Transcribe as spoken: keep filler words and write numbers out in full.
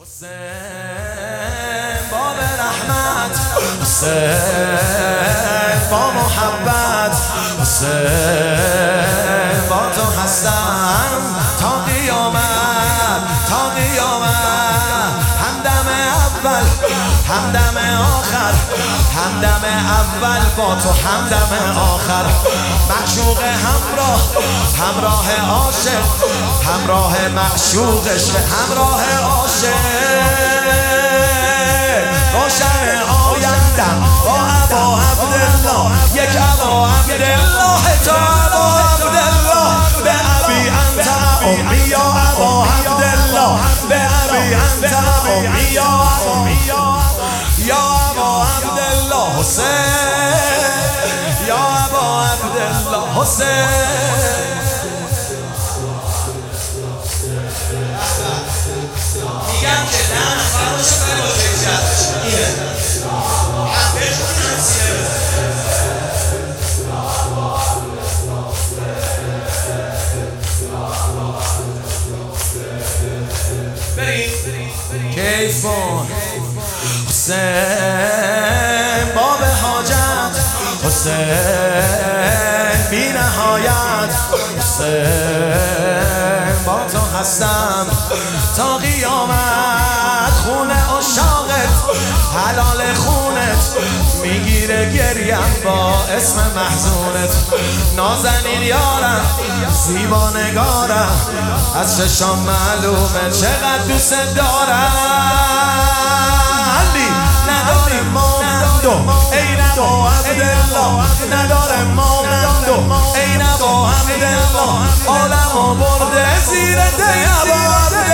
حسین باب رحمت، حسین با محبت، حسین با تو هستم تا قیامت، تا قیامت. همدم اول همدم آخر، همدم اول با تو همدم آخر. معشوق همراه همراه عاشق، همراه معشوقش همراه عاشق. روشن آیندم با ابا عبدالله، یک ابا عبدالله تا ابا عبدالله. به ابی انت امی یا ابا عبدالله، به ابی انت امی یا امی یا ابا عبدالله حسین، یا ابا عبدالله حسین. میگم که ده نفر باشه برای با فکرتش اینه بریم کیف کن. حسین باب حاجت، حسین بی نهایت، حسین با تو هستم تا قیامت. خون عشاقت حلال خونت میگیره گریم با اسم محزونت. نازنین یارم زیبا نگارم، از چشام معلومه چقدر دوست دارم. نداره مانندو ای نبا عبدالله، نداره مانندو ای نبا عبدالله. عالمو برده زیر دی ابا